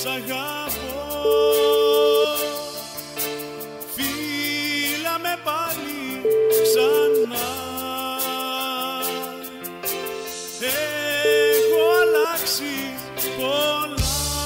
σ' αγαπώ. Φίλα με πάλι ξανά. Έχω αλλάξει πολλά.